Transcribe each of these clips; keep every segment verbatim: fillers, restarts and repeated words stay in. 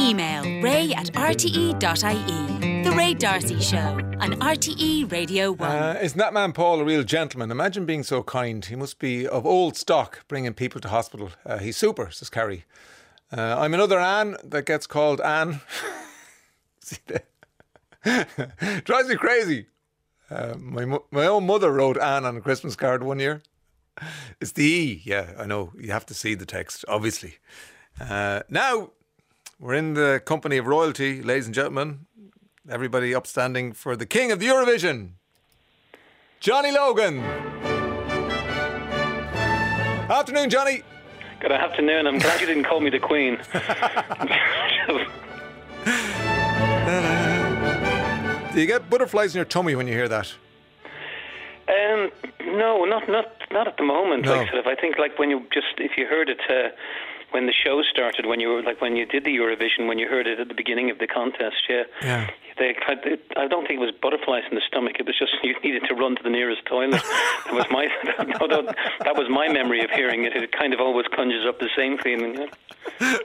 Email ray at r t e dot i e. The Ray D'Arcy Show on R T E Radio one. Uh, isn't that man Paul a real gentleman? Imagine being so kind. He must be of old stock, bringing people to hospital. Uh, he's super, says Carrie. Uh, I'm another Anne that gets called Anne. See that? Drives me crazy. Uh, my mo- my own mother wrote Anne on a Christmas card one year. It's the E. Yeah, I know. You have to see the text, obviously. Uh, now, we're in the company of royalty, ladies and gentlemen. Everybody upstanding for the King of the Eurovision, Johnny Logan. Afternoon, Johnny. Good afternoon. I'm glad you didn't call me the Queen. Do you get butterflies in your tummy when you hear that? Um, no, not not not at the moment. No. Like sort of, I think like when you just if you heard it uh, when the show started, when you were like when you did the Eurovision, when you heard it at the beginning of the contest, yeah. Yeah. They, I don't think it was butterflies in the stomach. It was just you needed to run to the nearest toilet. That was my that, that was my memory of hearing it. It kind of always conjures up the same feeling. Yeah.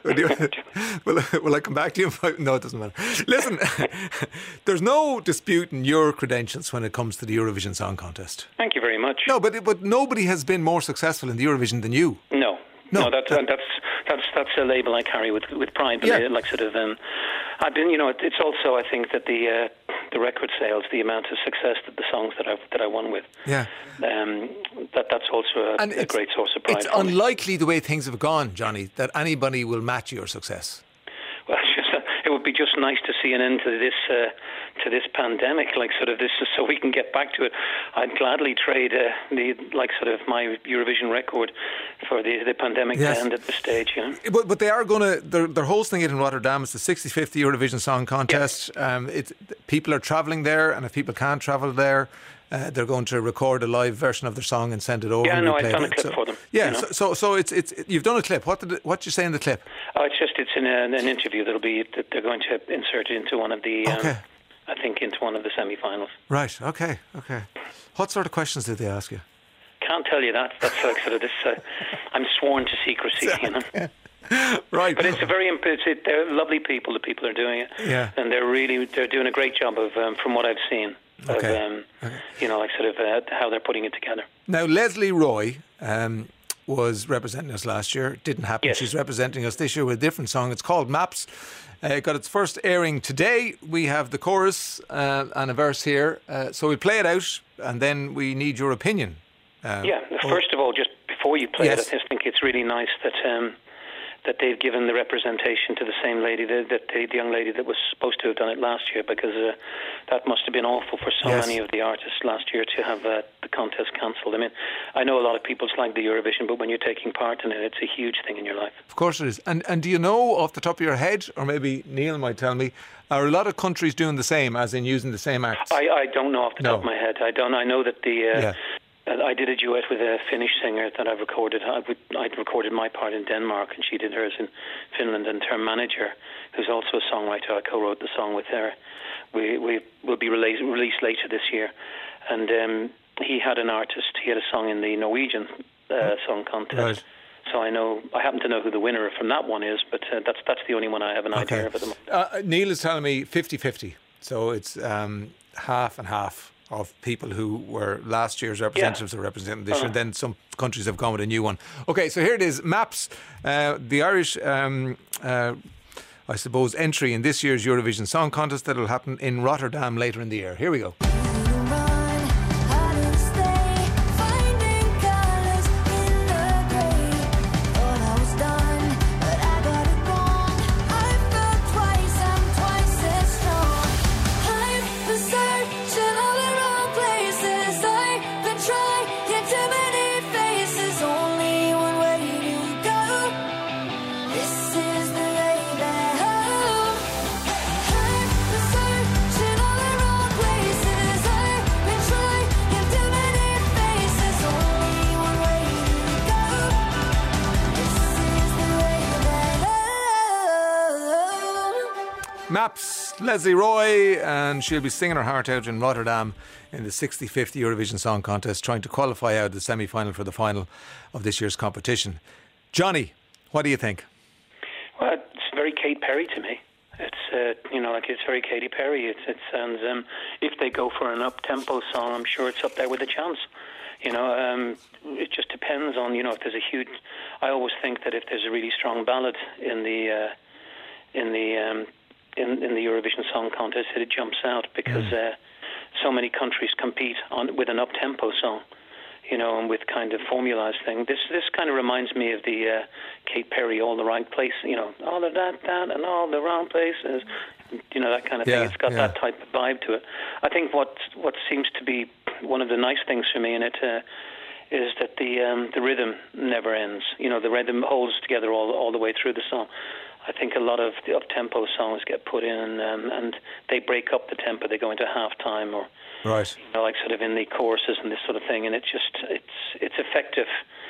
will, will I come back to you? No, it doesn't matter. Listen, there's no disputing your credentials when it comes to the Eurovision Song Contest. Thank you very much. No, but but nobody has been more successful in the Eurovision than you. No. No, no, that's that, that's that's that's a label I carry with with pride. But yeah. like sort of, um, I've been, you know, it's also I think that the uh, the record sales, the amount of success that the songs that I that I won with, yeah, um, that that's also a, a great source of pride. It's for unlikely me. the way things have gone, Johnny, that anybody will match your success. Well, it's just, uh, it would be just nice to see an end to this uh, to this pandemic, like sort of this, so we can get back to it. I'd gladly trade uh, the like sort of my Eurovision record for the the pandemic yes. to end at this stage. You know? But but they are going to they're they're hosting it in Rotterdam. It's the sixty-fifth Eurovision Song Contest. Yes. Um, it's people are travelling there, and if people can't travel there, uh, they're going to record a live version of their song and send it over. Yeah, no, I've done a it. clip so, for them. Yeah, you know? so, so so it's it's you've done a clip. What did it, what did you say in the clip? Oh, it's just it's in a, an interview that'll be that they're going to insert it into one of the. Um, okay. I think into one of the semi-finals. Right. Okay. Okay. What sort of questions did they ask you? Can't tell you that. That's like sort of this. Uh, I'm sworn to secrecy, you know. Right. But it's a very. It's, it, they're lovely people. The people are doing it. Yeah. And they're really they're doing a great job of um, from what I've seen. Okay. Of, um, okay. You know, like sort of uh, how they're putting it together. Now, Leslie Roy um, was representing us last year. It didn't happen. Yes. She's representing us this year with a different song. It's called Maps. Uh, it got its first airing today. We have the chorus uh, and a verse here. Uh, so we play it out and then we need your opinion. Uh, yeah, first of all, just before you play yes. it, I just think it's really nice that um, that they've given the representation to the same lady, that, that the, the young lady that was supposed to have done it last year, because uh, that must have been awful for so yes. many of the artists last year to have uh, the contest cancelled. I mean, I know a lot of people like the Eurovision, but when you're taking part in it, it's a huge thing in your life. Of course it is. And and do you know off the top of your head, or maybe Neil might tell me, are a lot of countries doing the same, as in using the same acts? I, I don't know off the no. top of my head. I don't. I know that the. Uh, yeah. I did a duet with a Finnish singer that I've recorded. I would, I'd recorded my part in Denmark, and she did hers in Finland. And her manager, who's also a songwriter, I co-wrote the song with her. We we will be released, released later this year. And um, he had an artist. He had a song in the Norwegian uh, song contest. Right. So I know, I happen to know who the winner from that one is, but uh, that's that's the only one I have an okay. idea of at the moment. Uh, Neil is telling me fifty-fifty. So it's um, half and half of people who were last year's representatives yeah. are representing this year, uh-huh. and then some countries have gone with a new one. Okay, so here it is, Maps, uh, the Irish, um, uh, I suppose, entry in this year's Eurovision Song Contest that will happen in Rotterdam later in the year. Here we go. Maps, Leslie Roy, and she'll be singing her heart out in Rotterdam in the sixty-fifth Eurovision Song Contest, trying to qualify out the semi-final for the final of this year's competition. Johnny, what do you think? Well, it's very Kate Perry to me. It's uh, you know, like it's very Katy Perry. It's it sounds um, if they go for an up tempo song, I'm sure it's up there with a chance. You know, um, it just depends on, you know, if there's a huge. I always think that if there's a really strong ballad in the uh, in the um, in in the Eurovision Song Contest, it jumps out because mm. uh, so many countries compete on with an up tempo song. You know, and with kind of formalised thing. This this kind of reminds me of the uh, Katy Perry, All the Right Place, you know, all of that, that, and all the wrong places. You know, that kind of yeah, thing. It's got yeah. that type of vibe to it. I think what what seems to be one of the nice things for me in it uh, is that the um, the rhythm never ends. You know, the rhythm holds together all all the way through the song. I think a lot of the up-tempo songs get put in um, and they break up the tempo. They go into half-time or, right. you know, like sort of in the choruses and this sort of thing. And it's just, it's it's effective.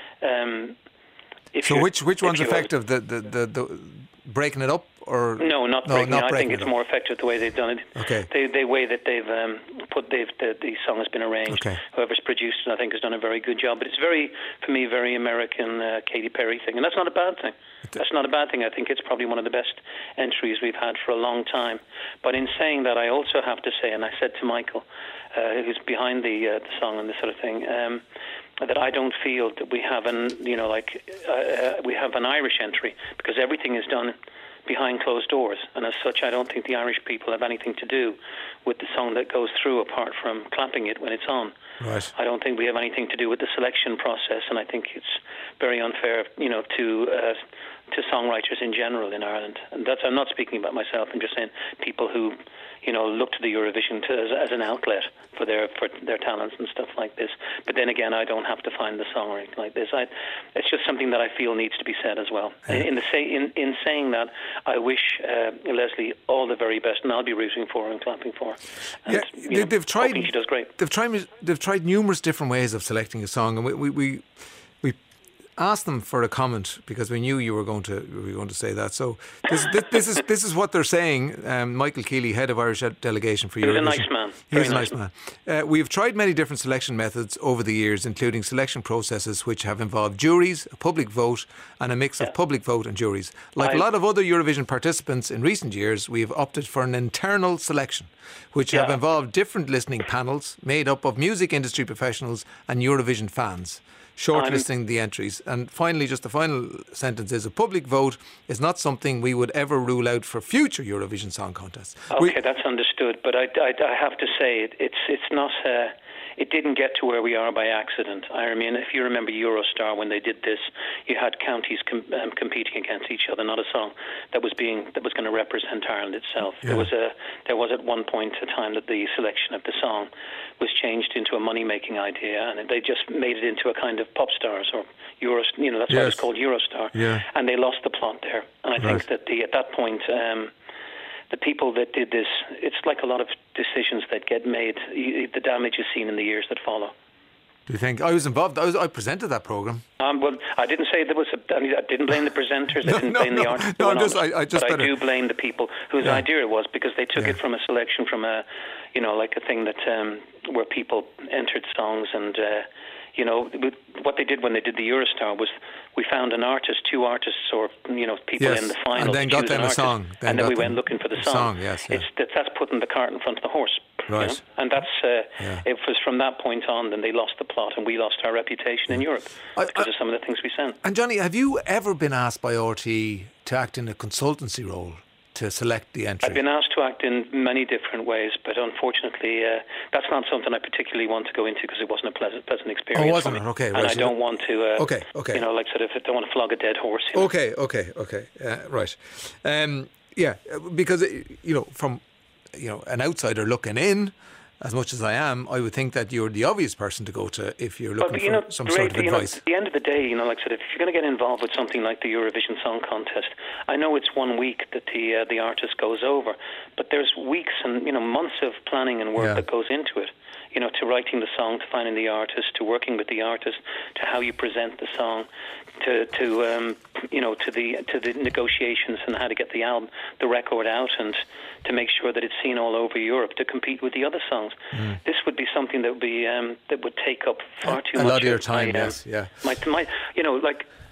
Um, if so which which one's you, effective? The, the, the, the breaking it up? Or no, not no, breaking not it. I breaking think it's it more effective the way they've done it. Okay. The, the way that they've um, put they've, the, the song has been arranged. Okay. Whoever's produced it, I think, has done a very good job. But it's very, for me, very American uh, Katy Perry thing. And that's not a bad thing. That's not a bad thing. I think it's probably one of the best entries we've had for a long time. But in saying that, I also have to say, and I said to Michael, uh, who's behind the, uh, the song and this sort of thing, um, that I don't feel that we have an, you know, like uh, uh, we have an Irish entry because everything is done behind closed doors, and as such I don't think the Irish people have anything to do with the song that goes through apart from clapping it when it's on. Right. I don't think we have anything to do with the selection process, and I think it's very unfair, you know, to uh, to songwriters in general in Ireland. And that's, I'm not speaking about myself, I'm just saying people who, you know, look to the Eurovision to, as, as an outlet for their for their talents and stuff like this. But then again, I don't have to find the song or anything like this. I, it's just something that I feel needs to be said as well. Yeah. In the say in, in saying that, I wish uh, Leslie all the very best, and I'll be rooting for her and clapping for her. And, yeah, you they, know, they've tried. She does great. They've tried. They've tried numerous different ways of selecting a song, and we we. we we asked them for a comment because we knew you were going to you were going to say that. So this this, this is this is what they're saying. Um, Michael Keeley, head of Irish delegation for Eurovision. He's a nice man. He's a nice man. man. Uh, we've tried many different selection methods over the years, including selection processes which have involved juries, a public vote, and a mix yeah. of public vote and juries. Like I, a lot of other Eurovision participants in recent years, we have opted for an internal selection, which yeah. have involved different listening panels made up of music industry professionals and Eurovision fans, shortlisting um, the entries. And finally, just the final sentence is, a public vote is not something we would ever rule out for future Eurovision Song Contests. Okay, we, that's understood. But I, I, I have to say, it, it's it's not... Uh, it didn't get to where we are by accident. I mean, if you remember Eurostar, when they did this, you had counties com- um, competing against each other, not a song that was being that was going to represent Ireland itself. Yeah. There was a there was at one point a time that the selection of the song was changed into a money-making idea, and they just made it into a kind of pop stars or Euro. You know, that's yes. why it's called Eurostar. Yeah. And they lost the plot there. And I right. think that the at that point. Um, The people that did this, it's like a lot of decisions that get made. The damage is seen in the years that follow. Do you think? I was involved. I was. I presented that programme. Um, well, I didn't say there was. A, I didn't blame the presenters. no, I didn't no, blame no, the artists. No, just, I, I just but better. I do blame the people whose yeah. idea it was, because they took yeah. it from a selection from a, you know, like a thing that um, where people entered songs and. Uh, You know, what they did when they did the Eurostar was we found an artist, two artists, or, you know, people yes. in the final. And then got them a song. Then and then we went looking for the song. song yes, yeah. It's that, That's putting the cart in front of the horse. Right. You know? And that's uh, yeah. it was from that point on, then they lost the plot and we lost our reputation in Europe I, because I, of some of the things we sent. And Johnny, have you ever been asked by R T E to act in a consultancy role to select the entry? I've been asked to act in many different ways, but unfortunately uh, that's not something I particularly want to go into because it wasn't a pleasant, pleasant experience. Oh, wasn't for me. it? Okay. And right. I don't want to, uh, okay, okay. you know, like sort of, I don't want to flog a dead horse. You know? Okay, okay, okay. Uh, right. Um, yeah, because, you know, from, you know, an outsider looking in, as much as I am, I would think that you're the obvious person to go to if you're looking but, you for know, some great, sort of you advice. Know, at the end of the day, you know, like I said, if you're going to get involved with something like the Eurovision Song Contest, I know it's one week that the uh, the artist goes over, but there's weeks and, you know, months of planning and work yeah. that goes into it. You know, to writing the song, to finding the artist, to working with the artist, to how you present the song, to to um, you know, to the to the negotiations and how to get the album, the record out, and to make sure that it's seen all over Europe to compete with the other songs. Mm. This would be something that would be um, that would take up far too a much lot of your time. My, yes, um, yeah. My, my, you know, like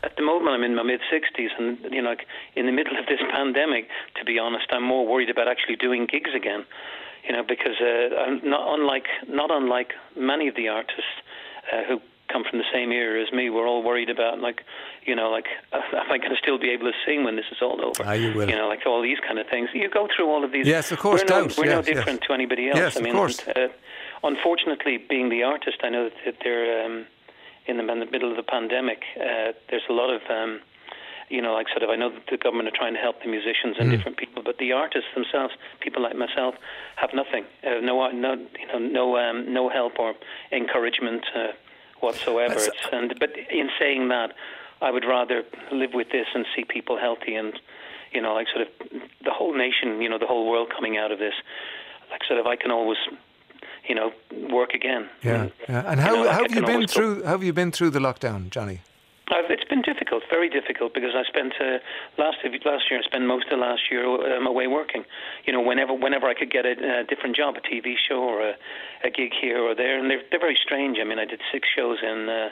at the moment I'm in my mid-sixties, and, you know, like, in the middle of this pandemic, to be honest, I'm more worried about actually doing gigs again, you know, because uh, I'm not unlike, not unlike many of the artists uh, who come from the same era as me, we're all worried about, like, you know, like, am I going to still be able to sing when this is all over? Ah, you will. You know, like all these kind of things. You go through all of these. Yes, of course. We're no, doubt. we're yes, no different yes. to anybody else. Yes, I mean, of course. And, uh, unfortunately, being the artist, I know that they're um, in, the, in the middle of the pandemic. Uh, there's a lot of, um, you know, like sort of, I know that the government are trying to help the musicians and mm. different people, but the artists themselves, people like myself, have nothing. Uh, no, no, you know, no, um, no help or encouragement uh, whatsoever. It's, and but in saying that, I would rather live with this and see people healthy and, you know, like sort of the whole nation, you know, the whole world coming out of this. Like sort of, I can always, you know, work again. Yeah. And, yeah. and how, you know, like how have you been through? Go. How have you been through the lockdown, Johnny? Uh, it's been difficult, very difficult, because I spent uh, last last year. I spent most of last year um, away working. You know, whenever whenever I could get a, a different job, a T V show or a, a gig here or there, and they're they're very strange. I mean, I did six shows in uh,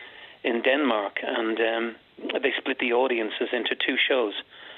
in Denmark, and um, they split the audiences into two shows.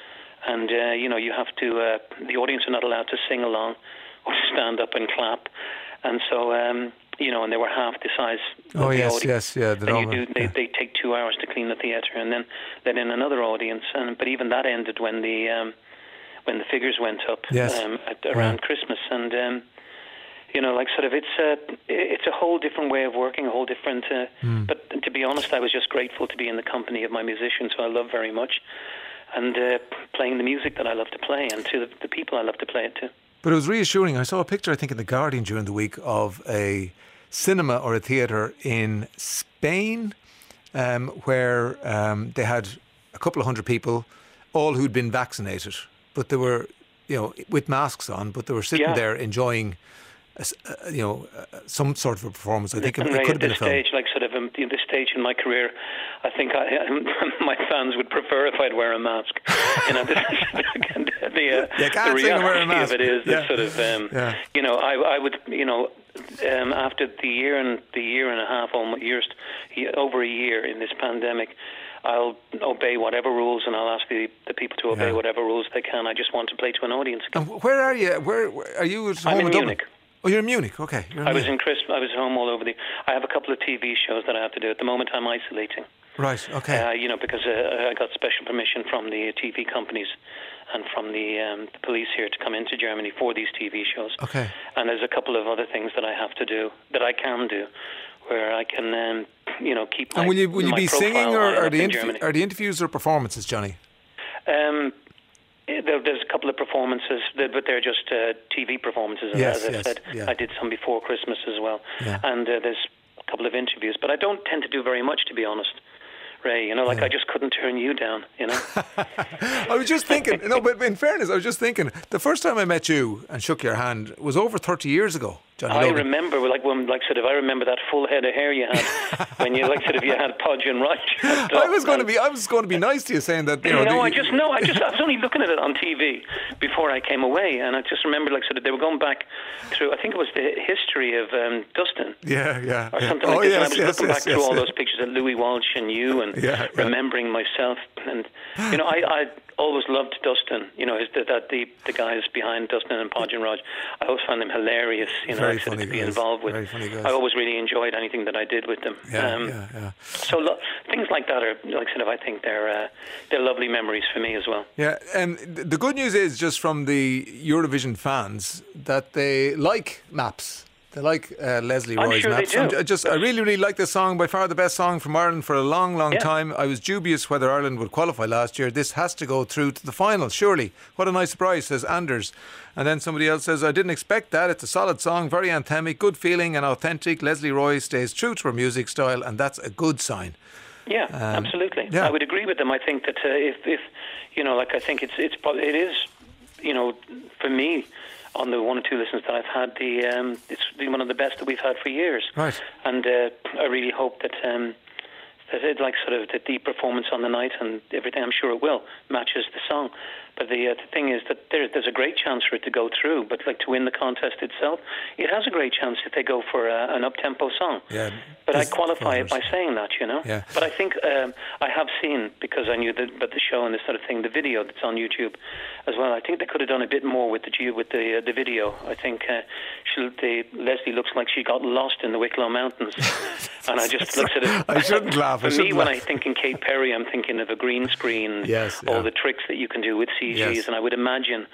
And uh, you know, you have to. Uh, the audience are not allowed to sing along or stand up and clap, and so. Um, You know, and they were half the size of oh, the yes, audience. yes, yeah. Then you do, they, yeah. they take two hours to clean the theatre, and then then in another audience. And but even that ended when the um, when the figures went up yes. um, at, around yeah. Christmas. And um, you know, like sort of, it's a it's a whole different way of working, a whole different. Uh, mm. But to be honest, I was just grateful to be in the company of my musicians, who I love very much, and uh, playing the music that I love to play, and to the, the people I love to play it to. But it was reassuring. I saw a picture, I think, in The Guardian during the week of a cinema or a theatre in Spain um, where um, they had a couple of hundred people, all who'd been vaccinated, but they were, you know, with masks on, but they were sitting yeah. there enjoying, a, uh, you know, uh, some sort of a performance. I think it, it right could have been at a this film. stage, like sort of um, at this stage in my career, I think I, my fans would prefer if I'd wear a mask. You know, this is, the, uh, you can't the sing and wear a reality mask. of it is that yeah. sort of, um, yeah. you know, I, I would, you know, um, after the year and the year and a half, almost years, over a year in this pandemic, I'll obey whatever rules, and I'll ask the, the people to obey yeah. whatever rules they can. I just want to play to an audience again. And where are you? Where, where are you? At home I'm in, in Munich. Dublin? Oh, you're in Munich. Okay. You're in I was Munich. in Chris. I was home all over the. I have a couple of T V shows that I have to do. At the moment, I'm isolating. Right. Okay. Uh, you know, because uh, I got special permission from the T V companies and from the, um, the police here to come into Germany for these T V shows. Okay. And there's a couple of other things that I have to do, that I can do, where I can, um, you know, keep my And will you will you my be profile singing, or high are up the in interv- Germany. are the interviews or performances, Johnny? Um, there, there's a couple of performances, but they're just uh, T V performances, Yes, as I yes, said. yeah. I did some before Christmas as well. Yeah. And uh, there's a couple of interviews, but I don't tend to do very much, to be honest, Ray. You know, like Yeah. I just couldn't turn you down, you know. I was just thinking, no, but in fairness, I was just thinking, the first time I met you and shook your hand was over thirty years ago, Johnny I Logan. remember, like when, like sort of, I remember that full head of hair you had when you, like sort of, you had Podge and Rog. I was going to be, I was going to be nice to you, saying that, you know. No, the, I just no, I just I was only looking at it on T V before I came away, and I just remember, like sort of, they were going back through. I think it was the history of um, Dustin. Yeah, yeah. Or yeah. something oh, like this. yes, And I was yes, looking yes, back yes, through all yes. those pictures of Louis Walsh and you, and Yeah, yeah. remembering myself. And you know, I, I always loved Dustin. You know, his, the, that the the guys behind Dustin and Podge and Rog. I always found them hilarious. You know, Very like, sort of funny to be guys. involved with. Very funny guys. I always really enjoyed anything that I did with them. Yeah, um, yeah, yeah. So lo- things like that are, like I said, I think they're uh, they're lovely memories for me as well. Yeah, and th- the good news is, just from the Eurovision fans, that they like Maps. They like uh, Leslie I'm Roy's sure they Maps. do. I'm j- I just, I really, really like this song. By far the best song from Ireland for a long, long Yeah. time. I was dubious whether Ireland would qualify last year. This has to go through to the final, surely. What a nice surprise, says Anders. And then somebody else says, I didn't expect that. It's a solid song, very anthemic, good feeling and authentic. Leslie Roy stays true to her music style, and that's a good sign. Yeah, Um, absolutely. yeah. I would agree with them. I think that uh, if, if you know, like I think it's it's prob- it is, you know, for me, on the one or two listens that I've had, the um, it's been one of the best that we've had for years. Right. And uh, I really hope that um, that it, like sort of that the performance on the night and everything, I'm sure it will, matches the song. But the, uh, the thing is that there, there's a great chance for it to go through. But like to win the contest itself, it has a great chance if they go for uh, an up-tempo song. Yeah. But I qualify it by saying that, you know. Yeah. But I think um, I have seen, because I knew that, about the show and this sort of thing, the video that's on YouTube as well. I think they could have done a bit more with the with the uh, the video. I think uh, she, the, Leslie looks like she got lost in the Wicklow Mountains, and I just looked at it. I shouldn't laugh. For I shouldn't me, when laugh. I think in Kate Perry, I'm thinking of a green screen, yes, all yeah. the tricks that you can do with C Gs, yes. and I would imagine.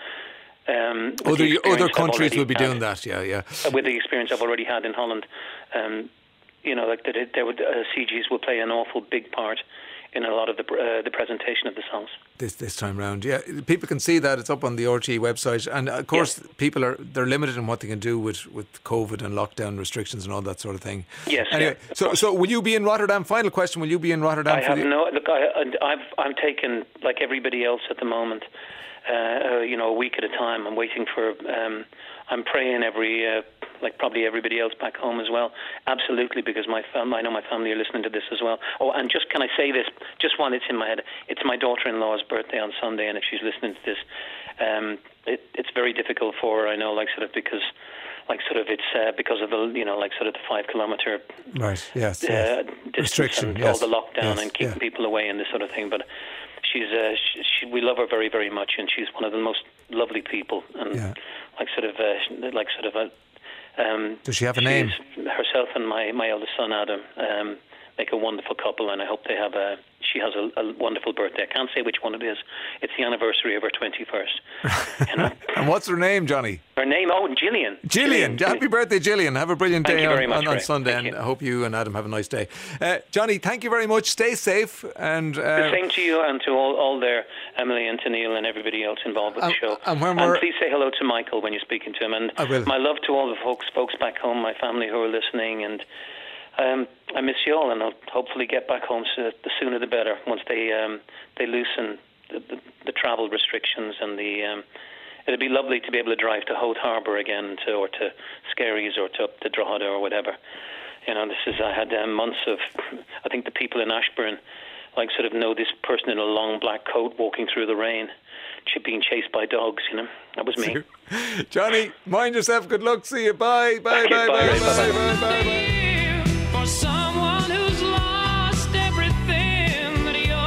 Um, other other countries will will be doing that, yeah, yeah. With the experience I've already had in Holland, um, you know, like that, it, there would uh, C Gs will play an awful big part in a lot of the uh, the presentation of the songs. This this time round, yeah, people can see that it's up on the R T E website, and of course, yes. people are they're limited in what they can do with, with COVID and lockdown restrictions and all that sort of thing. Yes. Anyway, yeah, so so will you be in Rotterdam? Final question: will you be in Rotterdam? I for have the... no look. I, I've I'm taken like everybody else at the moment. Uh, uh, you know, a week at a time. I'm waiting for. Um, I'm praying every. Uh, like probably everybody else back home as well. Absolutely, because my fam- I know my family are listening to this as well. Oh, and just can I say this, just while it's in my head, it's my daughter-in-law's birthday on Sunday, and if she's listening to this, um, it, it's very difficult for her, I know, like sort of because, like sort of it's uh, because of the, you know, like sort of the five kilometre right, yes, uh, yes. distance restriction, and yes. all the lockdown yes, and keeping yeah. people away and this sort of thing, but she's uh, she, she, we love her very, very much, and she's one of the most lovely people, and yeah. like sort of uh, like sort of a Um, Does she have a name? Herself and my, my eldest son Adam um, make a wonderful couple, and I hope they have a. She has a, a wonderful birthday. I can't say which one it is. It's the anniversary of her twenty-first. You know? And what's her name, Johnny? Her name, oh, Gillian. Gillian. Gillian. Happy birthday, Gillian. Have a brilliant thank day you very on, much, on, on Ray. Sunday, Thank and you. I hope you and Adam have a nice day. Uh, Johnny, thank you very much. Stay safe. And uh, the same to you and to all, all there, Emily and to Neil and everybody else involved with um, the show. And, when and we're, please say hello to Michael when you're speaking to him. And I will. My love to all the folks, folks back home, my family who are listening, and um, I miss you all, and I'll hopefully get back home so the sooner the better. Once they um, they loosen the, the, the travel restrictions, and the um, it'd be lovely to be able to drive to Hoth Harbour again, to, or to Skerries, or to up to Drogheda or whatever. You know, this is I had um, months of. I think the people in Ashburn, like, sort of know this person in a long black coat walking through the rain, being chased by dogs. You know, that was me. Johnny, mind yourself. Good luck. See you. Bye. Bye. Bye. Bye. Bye. Bye. Bye. Bye. Bye. Bye. Bye. For someone who's lost everything that he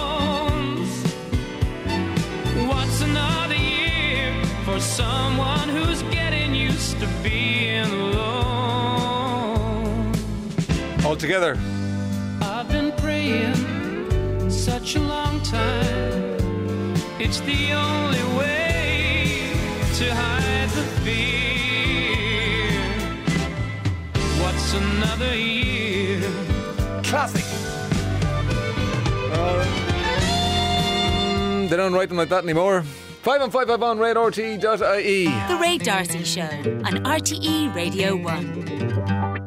owns, what's another year for someone who's getting used to being alone? All together. I've been praying such a long time. It's the only way to hide the fear. What's another year? Classic. Uh, they don't write them like that anymore. Five and five five on red R T E dot I E. The Ray D'Arcy Show on R T E Radio one.